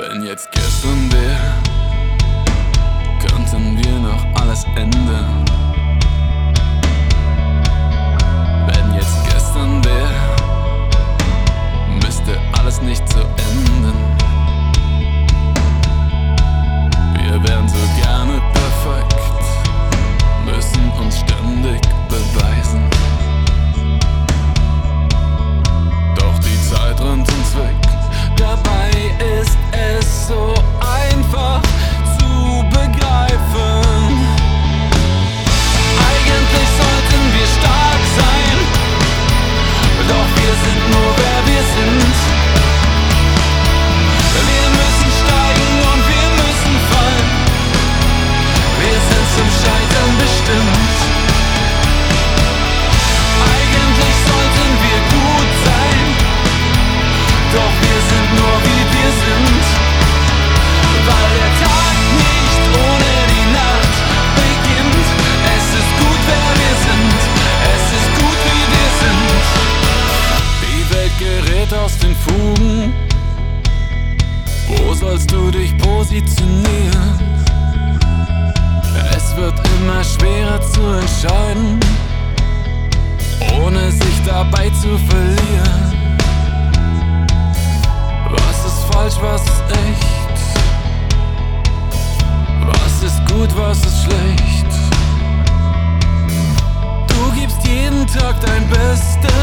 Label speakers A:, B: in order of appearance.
A: Wenn jetzt gestern wäre, könnten wir noch alles ändern. Wenn jetzt gestern wäre, müsste alles nicht so enden. Wir wären so gerne perfekt, müssen uns ständig beweisen. Doch die Zeit rennt uns weg, dabei ist es so einfach zu begreifen. Eigentlich sollten wir stark sein, doch wir sind nur wer wir sind. Wir müssen steigen und wir müssen fallen, wir sind zum Scheitern bestimmt. Eigentlich sollten wir gut sein, doch wir sind nur wie wir sind, weil der Tag nicht ohne die Nacht beginnt. Es ist gut, wer wir sind, es ist gut, wie wir sind. Die Welt gerät aus den Fugen, wo sollst du dich positionieren? Es wird immer schwerer zu entscheiden, ohne sich dabei zu verlieren. Was ist falsch, was ist echt? Was ist gut, was ist schlecht? Du gibst jeden Tag dein Bestes,